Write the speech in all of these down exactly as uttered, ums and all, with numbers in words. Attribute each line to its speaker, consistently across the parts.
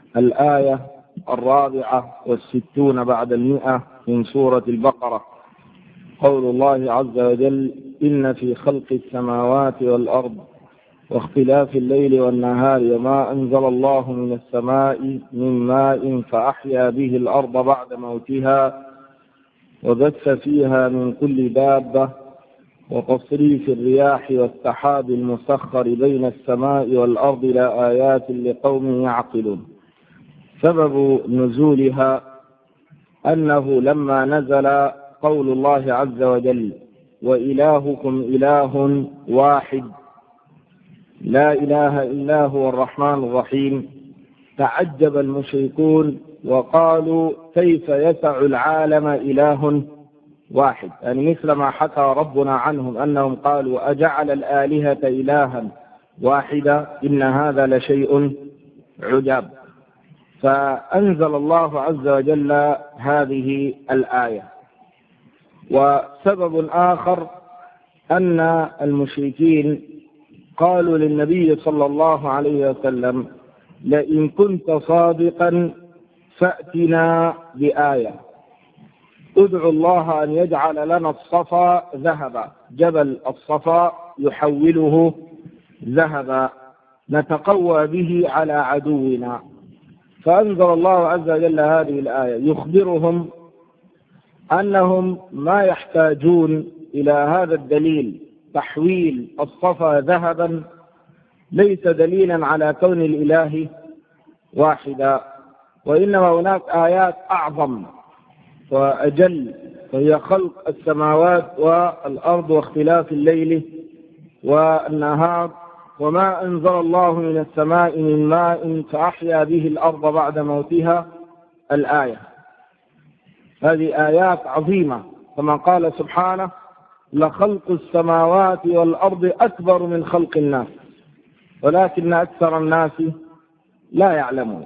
Speaker 1: الآية الرابعة والستون بعد المئة من سورة البقرة. قول الله عز وجل: إن في خلق السماوات والأرض واختلاف الليل والنهار وما أنزل الله من السماء من ماء فأحيا به الأرض بعد موتها وبث فيها من كل دابة وتصريف الرياح والسحاب المسخر بين السماء والأرض لآيات لقوم يعقلون. سبب نزولها أنه لما نزل قول الله عز وجل: وإلهكم إله واحد لا إله إلا هو الرحمن الرحيم، تعجب المشركون وقالوا: كيف يسع العالم إله واحد؟ يعني مثل ما حكى ربنا عنهم أنهم قالوا: أجعل الآلهة إلها واحدا إن هذا لشيء عجاب. فأنزل الله عز وجل هذه الآية. وسبب آخر أن المشركين قالوا للنبي صلى الله عليه وسلم: لئن كنت صادقا فأتنا بآية، ادعو الله أن يجعل لنا الصفا ذهبا، جبل الصفا يحوله ذهبا نتقوى به على عدونا. فأنزل الله عز وجل هذه الآية يخبرهم أنهم ما يحتاجون إلى هذا الدليل، تحويل الصفا ذهبا ليس دليلا على كون الإله واحدا، وإنما هناك آيات أعظم وأجل، وهي خلق السماوات والأرض واختلاف الليل والنهار وما أنزل الله من السماء من ماء فأحيا به الأرض بعد موتها. الآية هذه آيات عظيمة، كما قال سبحانه: لخلق السماوات والأرض أكبر من خلق الناس ولكن أكثر الناس لا يعلمون.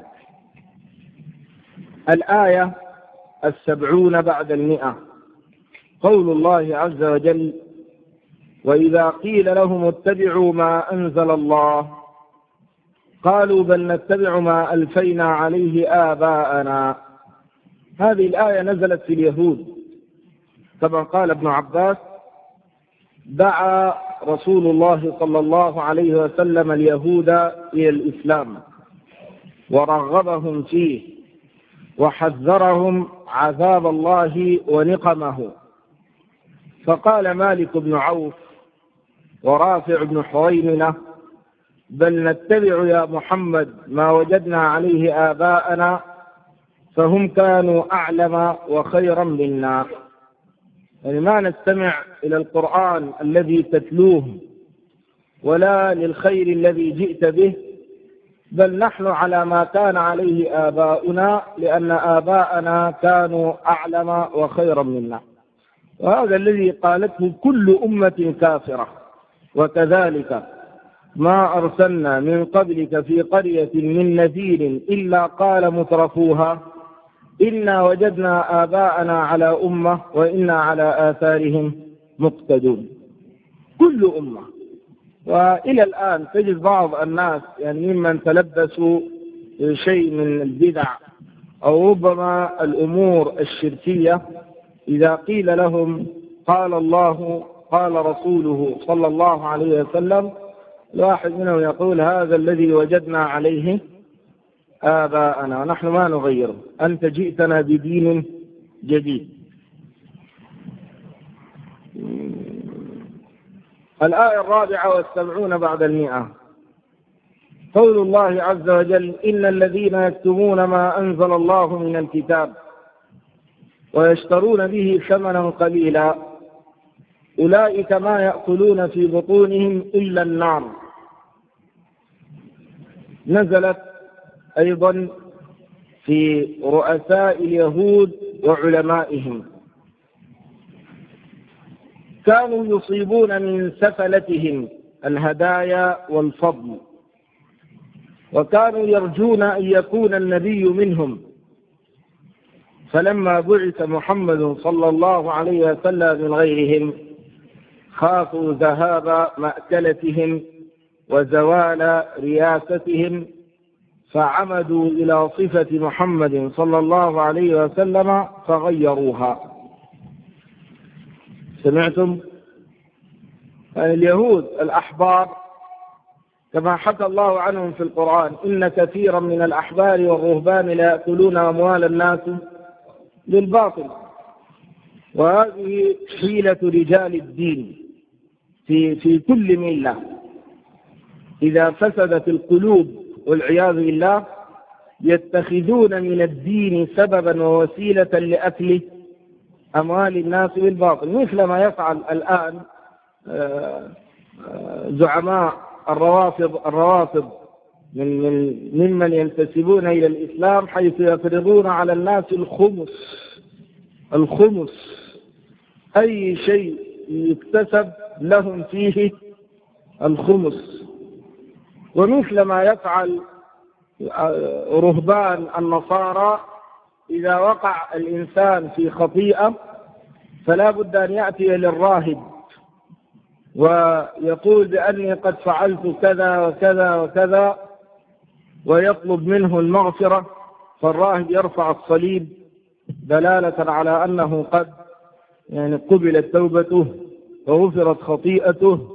Speaker 1: الآية السبعون بعد المئة. قول الله عز وجل: وإذا قيل لهم اتبعوا ما أنزل الله قالوا بل نتبع ما ألفينا عليه آباءنا. هذه الآية نزلت في اليهود، كما قال ابن عباس: دعا رسول الله صلى الله عليه وسلم اليهود إلى الإسلام ورغبهم فيه وحذرهم عذاب الله ونقمه. فقال مالك بن عوف ورافع بن حويمنة: بل نتبع يا محمد ما وجدنا عليه آباءنا فهم كانوا أعلم وخيرا منا. يعني ما نستمع إلى القرآن الذي تتلوه ولا للخير الذي جئت به، بل نحن على ما كان عليه آباؤنا لأن آباءنا كانوا أعلم وخيرا منا. وهذا الذي قالته كل أمة كافرة. وكذلك ما أرسلنا من قبلك في قرية من نذير إلا قال مترفوها إنا وجدنا آباءنا على أمة وإنا على آثارهم مقتدون. كل أمة. وإلى الآن تجد بعض الناس يعني ممن تلبسوا شيء من البدع أو ربما الأمور الشركية، إذا قيل لهم قال الله قال رسوله صلى الله عليه وسلم، الواحد منهم يقول: هذا الذي وجدنا عليه آباءنا ونحن ما نغيره، أنت جئتنا بدين جديد. الآية الرابعة والسبعون بعد المئة. قول الله عز وجل: إن الذين يكتمون ما أنزل الله من الكتاب ويشترون به ثمنا قليلا أولئك ما يأكلون في بطونهم إلا النار. نزلت أيضا في رؤساء اليهود وعلمائهم، كانوا يصيبون من سفلتهم الهدايا والفضل، وكانوا يرجون أن يكون النبي منهم، فلما بعث محمد صلى الله عليه وسلم من غيرهم خافوا ذهاب مأكلتهم وزوال رياستهم، فعمدوا إلى صفة محمد صلى الله عليه وسلم فغيروها. سمعتم؟ يعني اليهود الأحبار كما حكى الله عنهم في القرآن: إن كثيرا من الأحبار والرهبان لا يأكلون أموال الناس بالباطل. وهذه حيلة رجال الدين في في كل ملة. إذا فسدت القلوب والعياذ بالله يتخذون من الدين سببا ووسيلة لأكل أموال الناس بالباطل، مثل ما يفعل الآن زعماء الروافض الروافض من من ممن ينتسبون إلى الإسلام، حيث يفرضون على الناس الخمس الخمس أي شيء يكتسب لهم فيه الخمس. ومثل ما يفعل رهبان النصارى، إذا وقع الإنسان في خطيئة فلا بد أن يأتي للراهب ويقول بأني قد فعلت كذا وكذا وكذا، ويطلب منه المغفرة، فالراهب يرفع الصليب دلالة على أنه قد يعني قبلت توبته وغفرت خطيئته،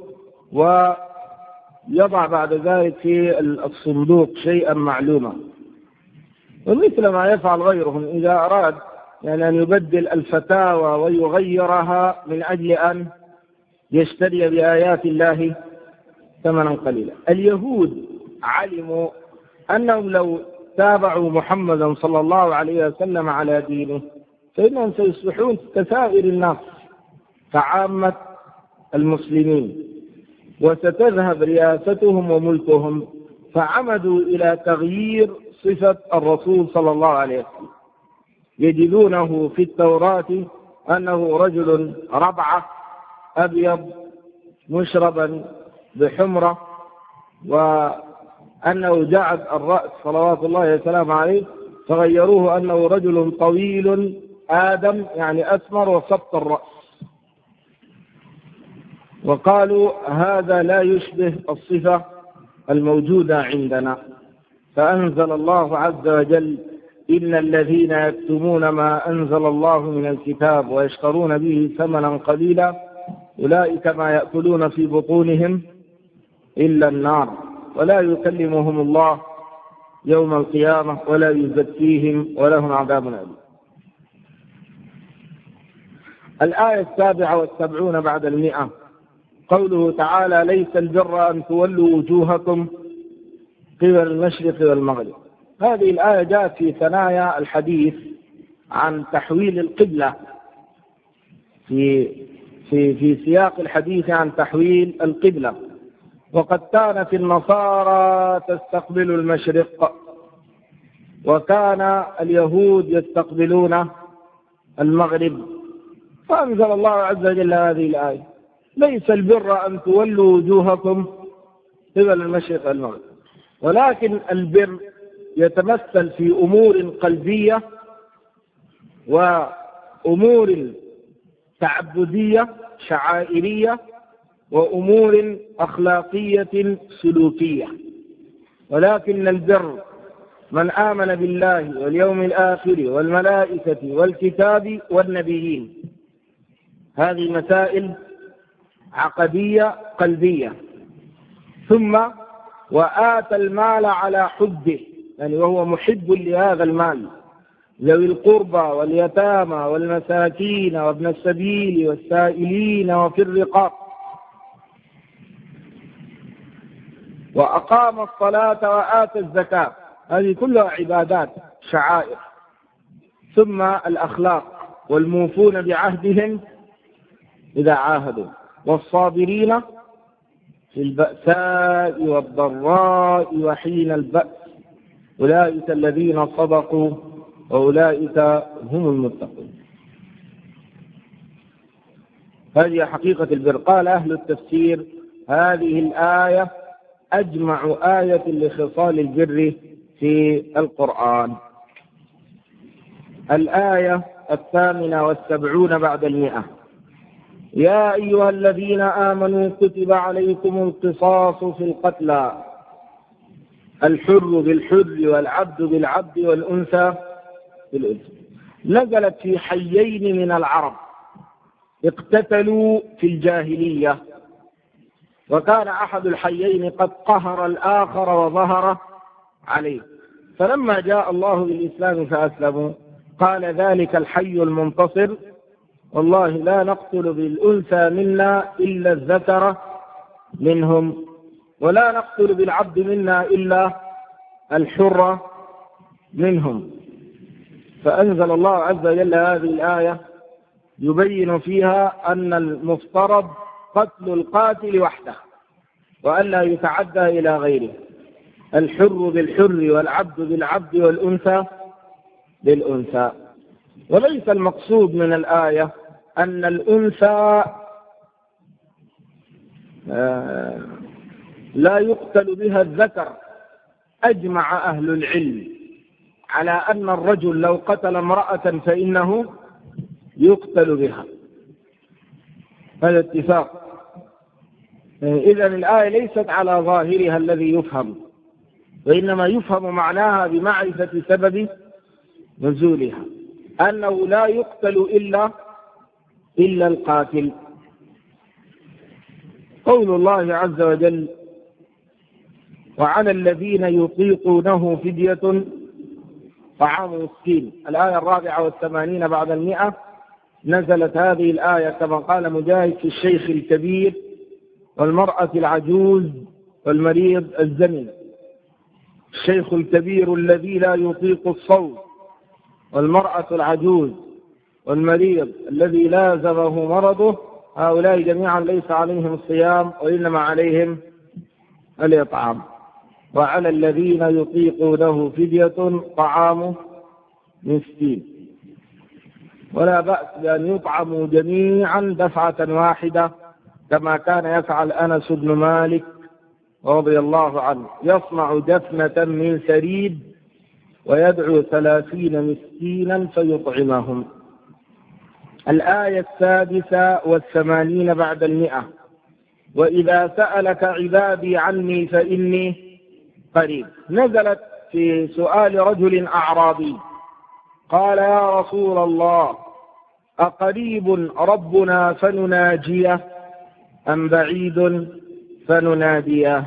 Speaker 1: ويضع بعد ذلك في الصندوق شيئا معلوما. ومثل ما يفعل غيرهم إذا أراد يعني أن يبدل الفتاوى ويغيرها من أجل أن يشتري بآيات الله ثمنا قليلا. اليهود علموا أنهم لو تابعوا محمدا صلى الله عليه وسلم على دينه فإنهم سيصبحون كسائر الناس كعامة المسلمين، وستذهب رياستهم وملكهم، فعمدوا إلى تغيير صفة الرسول صلى الله عليه وسلم. يجدونه في التوراة أنه رجل ربعة أبيض مشربا بحمرة، وأنه جعد الرأس صلوات الله وسلامه عليه، فغيروه أنه رجل طويل آدم يعني أسمر وسبط الرأس، وقالوا هذا لا يشبه الصفة الموجودة عندنا. فأنزل الله عز وجل: إن الذين يكتمون ما أنزل الله من الكتاب ويشترون به ثمنا قليلا أولئك ما يأكلون في بطونهم إلا النار ولا يكلمهم الله يوم القيامة ولا يزكيهم ولهم عذاب أليم. الآية السابعة والسبعون بعد المئة، قوله تعالى: ليس البر أن تولوا وجوهكم قبل المشرق والمغرب. هذه الآية جاءت في ثنايا الحديث عن تحويل القبلة، في في في سياق الحديث عن تحويل القبلة. وقد كانت النصارى تستقبل المشرق، وكان اليهود يستقبلون المغرب. فأنزل الله عز وجل هذه الآية: ليس البر أن تولوا وجوهكم قبل المشرق والمغرب، ولكن البر يتمثل في أمور قلبية وأمور تعبدية شعائرية وأمور أخلاقية سلوكية. ولكن البر من آمن بالله واليوم الآخر والملائكة والكتاب والنبيين. هذه مسائل عقدية قلبية. ثم وآتى المال على حبه، يعني وهو محب لهذا المال، ذوي القربى واليتامى والمساكين وابن السبيل والسائلين وفي الرقاب. وأقام الصلاة وآتى الزكاة، هذه كلها عبادات شعائر. ثم الأخلاق: والموفون بعهدهم إذا عاهدوا، والصابرين في البأساء والضراء وحين البأس، أولئك الذين صدقوا وأولئك هم المتقون. هذه حقيقة البر. قال أهل التفسير: هذه الآية أجمع آية لخصال البر في القرآن. الآية الثامنة والسبعون بعد المئة: يا أيها الذين آمنوا كتب عليكم القصاص في القتلى الحر بالحر والعبد بالعبد والأنثى بالأنثى. نزلت في حيين من العرب اقتتلوا في الجاهلية، وكان أحد الحيين قد قهر الآخر وظهر عليه، فلما جاء الله بالإسلام فأسلموا قال ذلك الحي المنتصر والله لا نقتل بالأنثى منا إلا الذكر منهم، ولا نقتل بالعبد منا إلا الحر منهم. فأنزل الله عز وجل هذه الآية يبين فيها أن المفترض قتل القاتل وحده وأن لا يتعدى إلى غيره، الحر بالحر والعبد بالعبد والأنثى بالأنثى. وليس المقصود من الآية أن الأنثى لا يقتل بها الذكر. أجمع أهل العلم على أن الرجل لو قتل امرأة فإنه يقتل بها، هذا اتفاق. إذن الآية ليست على ظاهرها الذي يفهم، وإنما يفهم معناها بمعرفة سبب نزولها، أنه لا يقتل إلا إلا القاتل. قول الله عز وجل وعلى الذين يطيقونه فدية طعام مسكين، الآية الرابعة والثمانين بعد المئة. نزلت هذه الآية كما قال مجاهد في الشيخ الكبير والمرأة العجوز والمريض الزمن. الشيخ الكبير الذي لا يطيق الصوم، والمرأة العجوز والمريض الذي لازمه مرضه، هؤلاء جميعا ليس عليهم الصيام وإنما عليهم الإطعام. وعلى الذين يطيقونه فدية طعام مسكين، ولا بأس بأن يطعموا جميعا دفعة واحدة كما كان يفعل أنس بن مالك رضي الله عنه، يصنع دفنة من ثريد ويدعو ثلاثين مسكينا فيطعمهم. الآية السادسة والثمانين بعد المئة. وإذا سألك عبادي عني فإني قريب، نزلت في سؤال رجل أعرابي قال يا رسول الله أقريب ربنا فنناجيه أم بعيد فنناديه؟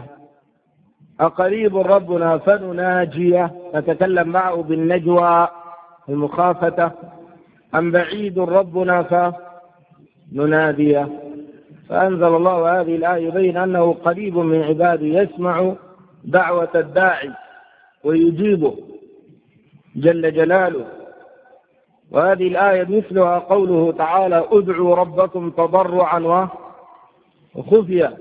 Speaker 1: أقريب ربنا فنناجيه نتكلم معه بالنجوى المخافة، أم بعيد ربنا فنناديه؟ فأنزل الله هذه الآية يبين أنه قريب من عباده، يسمع دعوة الداعي ويجيبه جل جلاله. وهذه الآية مثلها قوله تعالى ادعوا ربكم تضرعا وخفيا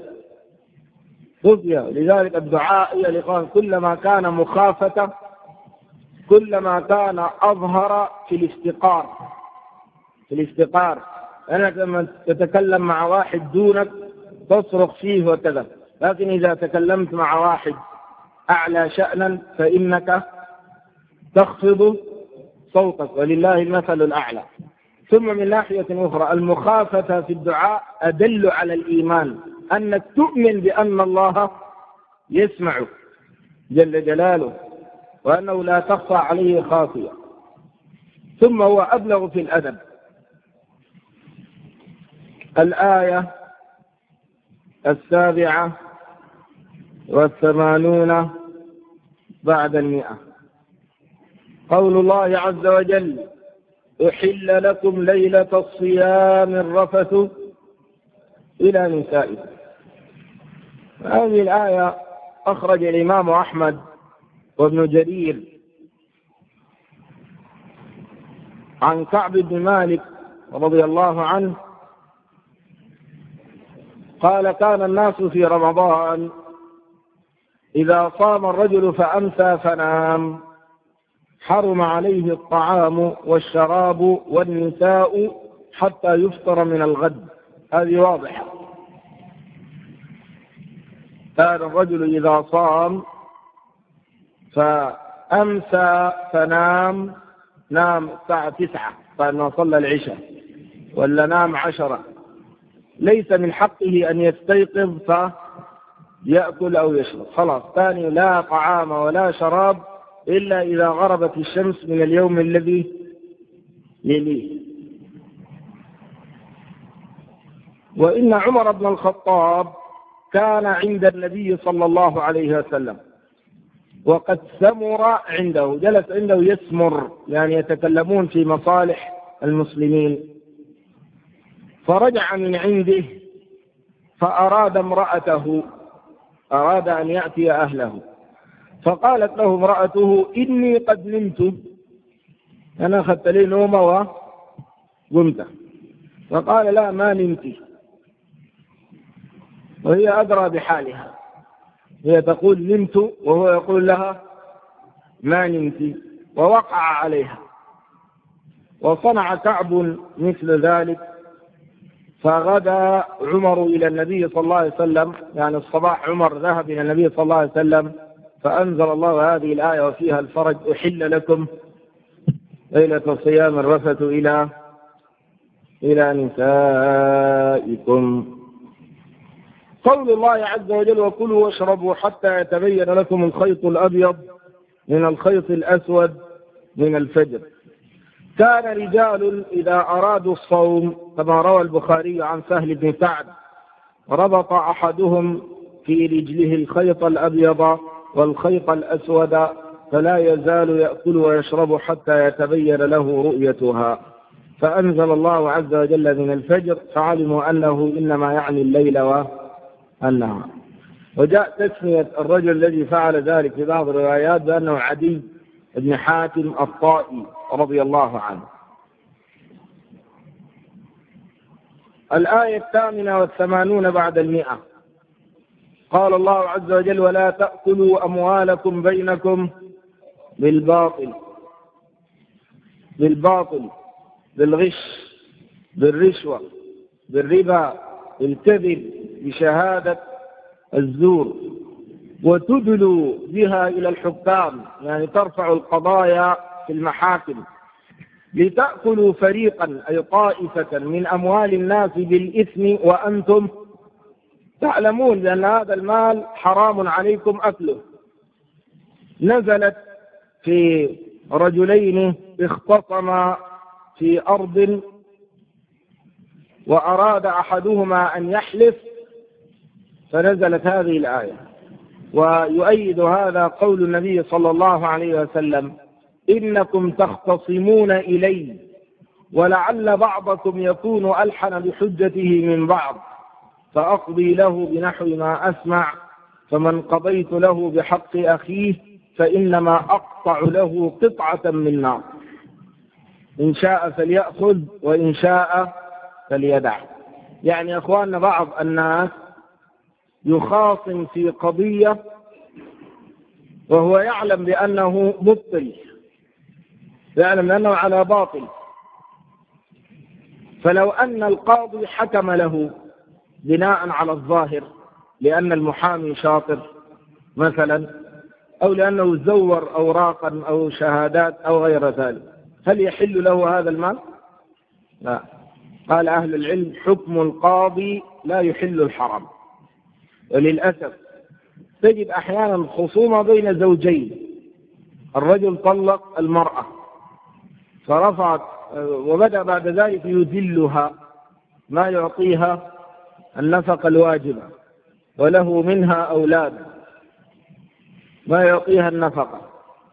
Speaker 1: خفيا. لذلك الدعاء إلى الإخوان كلما كان مخافة كلما كان أظهر في الافتقار في الافتقار أنك لما تتكلم مع واحد دونك تصرخ فيه وكذا، لكن إذا تكلمت مع واحد أعلى شأنا فإنك تخفض صوتك، ولله المثل الأعلى. ثم من ناحية أخرى المخافة في الدعاء أدل على الإيمان، أنك تؤمن بأن الله يسمع جل جلاله وأنه لا تخفى عليه خافية. ثم هو أبلغ في الأدب. الآية السابعة والثمانون بعد المئة. قول الله عز وجل أحل لكم ليلة الصيام الرفث إلى نسائكم. هذه الآية أخرج الإمام أحمد وابن جرير عن كعب بن مالك رضي الله عنه قال كان الناس في رمضان إذا صام الرجل فأمسى فنام حرم عليه الطعام والشراب والنساء حتى يفطر من الغد. هذه واضحة. كان الرجل إذا صام فأمسى فنام، نام الساعة تسعة فأنه صلى العشاء، ولا نام عشرة، ليس من حقه أن يستيقظ يأكل أو يشرب، خلاص ثاني لا طعام ولا شراب إلا إذا غربت الشمس من اليوم الذي يليه. وإن عمر بن الخطاب كان عند النبي صلى الله عليه وسلم وقد سمر عنده، جلس عنده يسمر، يعني يتكلمون في مصالح المسلمين، فرجع من عنده فأراد امرأته، أراد أن يأتي أهله، فقالت له امرأته إني قد نمت، أنا أخذت لي نومة وقمت. فقال لا ما نمت، وهي أدرى بحالها، هي تقول نمت وهو يقول لها ما نمت، ووقع عليها. وصنع كعب مثل ذلك، فغدا عمر إلى النبي صلى الله عليه وسلم، يعني الصباح عمر ذهب إلى النبي صلى الله عليه وسلم، فأنزل الله هذه الآية وفيها الفرج: أحل لكم ليلة الصيام الرفث إلى إلى نسائكم. قول الله عز وجل: وكلوا واشربوا حتى يتبين لكم الخيط الأبيض من الخيط الأسود من الفجر. كان رجال إذا أرادوا الصوم، كما روى البخاري عن سهل بن سعد، ربط أحدهم في رجله الخيط الأبيض والخيط الأسود، فلا يزال يأكل ويشرب حتى يتبين له رؤيتها. فأنزل الله عز وجل من الفجر، فعلموا أنه إنما يعني الليل والنهار. وجاء تسمية الرجل الذي فعل ذلك في بعض الروايات بأنه عدي بن حاتم الطائي رضي الله عنه. الآية الثامنة والثمانون بعد المئة، قال الله عز وجل: ولا تأكلوا أموالكم بينكم بالباطل، بالباطل بالغش، بالرشوة، بالربا، بالكذب، بشهادة الزور، وتدلوا بها إلى الحكام، يعني ترفع القضايا في المحاكم، لتأكلوا فريقا أي طائفة من أموال الناس بالإثم وأنتم تعلمون بأن هذا المال حرام عليكم أكله. نزلت في رجلين اختصما في أرض، وأراد أحدهما أن يحلف، فنزلت هذه الآية. ويؤيد هذا قول النبي صلى الله عليه وسلم: إنكم تختصمون إلي ولعل بعضكم يكون ألحن بحجته من بعض، فأقضي له بنحو ما أسمع، فمن قضيت له بحق أخيه فإنما أقطع له قطعة من نار، إن شاء فليأخذ وإن شاء فليدع. يعني أخواننا بعض الناس يخاصم في قضية وهو يعلم بأنه مبطل، يعلم بأنه على باطل، فلو أن القاضي حكم له بناء على الظاهر لأن المحامي شاطر مثلا، أو لأنه زور أوراقا أو شهادات أو غير ذلك، هل يحل له هذا المال؟ لا. قال أهل العلم: حكم القاضي لا يحل الحرام. وللأسف تجد أحيانا خصومة بين زوجين، الرجل طلق المرأة فرفعت، وبدأ بعد ذلك يذلها، ما يعطيها النفقة الواجبة، وله منها أولاد ما يعطيها النفقة،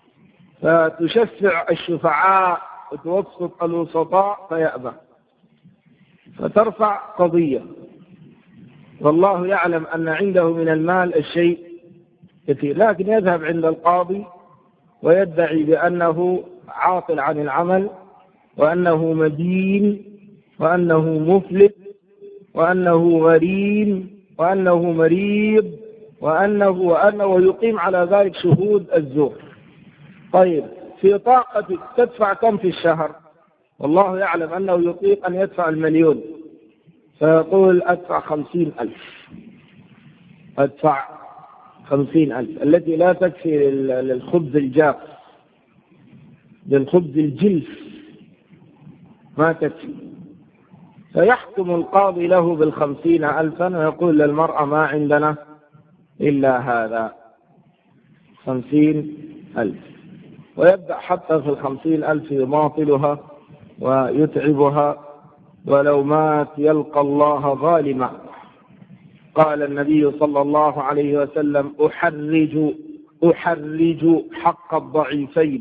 Speaker 1: فتشفع الشفعاء وتوسط الوسطاء فيأبى، فترفع قضية، والله يعلم أن عنده من المال الشيء كثير، لكن يذهب عند القاضي ويدعي بأنه عاطل عن العمل، وأنه مدين، وأنه مفلس، وأنه غريم، وأنه مريض، وأنه وأنه ويقيم على ذلك شهود الزور. طيب، في طاقتك تدفع كم في الشهر؟ والله يعلم أنه يطيق أن يدفع المليون، فيقول أدفع خمسين ألف، أدفع خمسين ألف، التي لا تكفي للخبز الجاف، للخبز الجلف ما تكفي. فيحكم القاضي له بالخمسين ألفا ويقول للمرأة: ما عندنا إلا هذا، خمسين ألف. ويبدأ حتى في الخمسين ألف يماطلها ويتعبها، ولو مات يلقى الله ظالما. قال النبي صلى الله عليه وسلم: أحرج أحرج حق الضعيفين،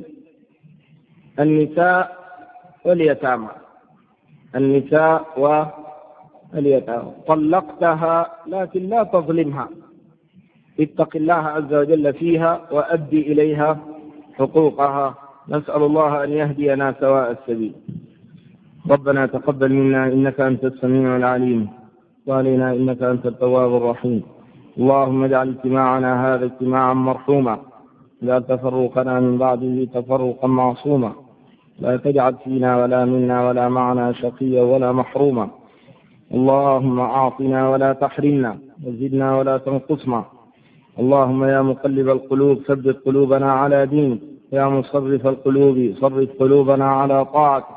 Speaker 1: النساء واليتامى، النساء واليتامى. طلقتها لكن لا تظلمها، اتق الله عز وجل فيها وأدي إليها حقوقها. نسأل الله أن يهدينا سواء السبيل. ربنا تقبل منا إنك أنت السميع العليم، وعلينا إنك أنت التواب الرحيم. اللهم اجعل اجتماعنا هذا اجتماعا مرحوما، لا تفرقنا من بعده تفرقا معصوما، لا تجعل فينا ولا منا ولا معنا شقيا ولا محروما. اللهم أعطنا ولا تحرمنا، وزدنا ولا تنقصنا. اللهم يا مقلب القلوب ثبت قلوبنا على دينك، يا مصرف القلوب صرف قلوبنا على طاعتك.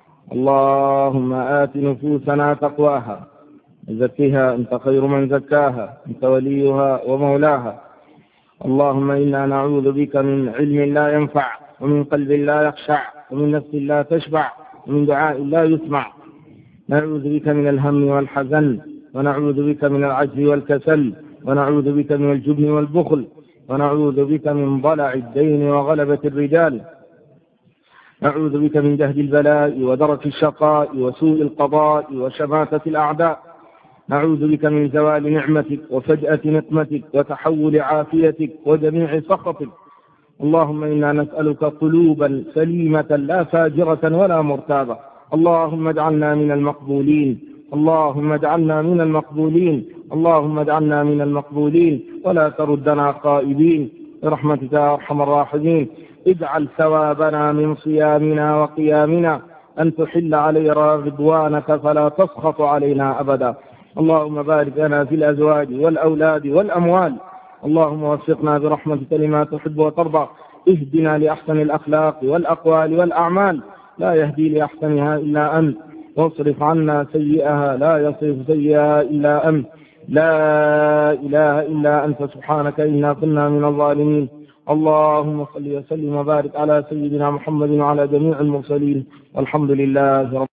Speaker 1: اللهم آت نفوسنا تقواها زكها أنت خير من زكاها، أنت وليها ومولاها. اللهم إنا نعوذ بك من علم لا ينفع، ومن قلب لا يخشع، ومن نفس لا تشبع، ومن دعاء لا يسمع. نعوذ بك من الهم والحزن، ونعوذ بك من العجز والكسل، ونعوذ بك من الجبن والبخل، ونعوذ بك من ضلع الدين وغلبة الرجال. نعوذ بك من جهد البلاء ودرك الشقاء وسوء القضاء وشماتة الأعداء. نعوذ بك من زوال نعمتك وفجأة نقمتك وتحول عافيتك وجميع سخطك. اللهم إنا نسألك قلوبا سليمة لا فاجرة ولا مرتابة. اللهم اجعلنا من المقبولين، اللهم اجعلنا من المقبولين، اللهم اجعلنا من المقبولين، ولا تردنا خائبين برحمتك يا أرحم الراحمين. اجعل ثوابنا من صيامنا وقيامنا أن تحل علينا رضوانك فلا تسخط علينا أبدا. اللهم بارك لنا في الأزواج والأولاد والأموال. اللهم وفقنا برحمتك لما تحب وترضى. اهدنا لأحسن الأخلاق والأقوال والأعمال، لا يهدي لأحسنها إلا أنت، واصرف عنا سيئها لا يصرف سيئها إلا أنت. لا إله إلا أنت سبحانك إنا كنا من الظالمين. اللهم صل وسلم وبارك على سيدنا محمد وعلى جميع المرسلين، والحمد لله رب